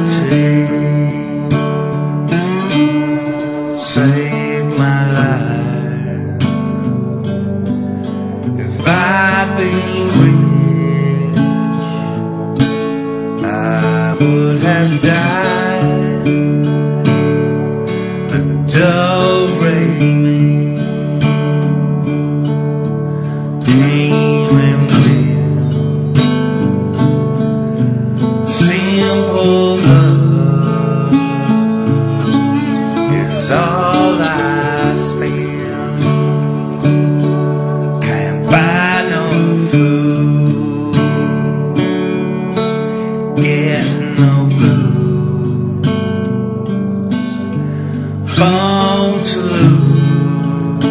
poverty saved my life. If I'd been rich, I would have died. But don't break me. Came and went. Simple love is all I spend. Can't buy no food, get no blues. Born to lose,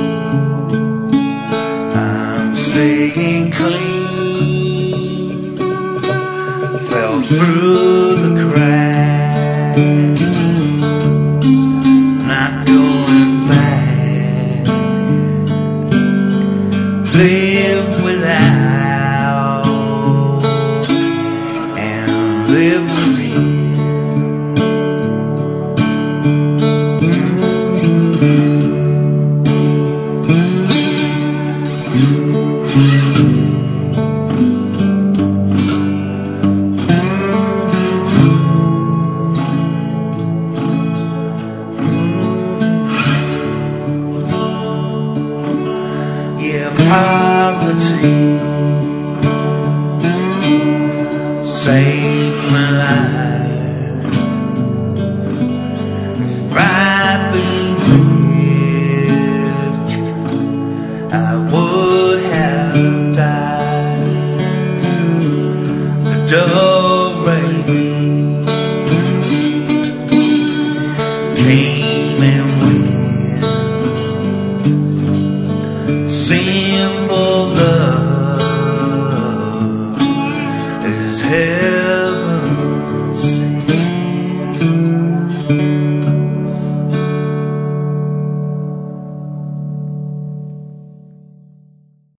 I'm staying clean. Fell through the cracks, not going back. Live without and live within. Yeah, poverty saved my life. If I'd been rich, I would have died. The do-re-mi came and went. Simple love is hell.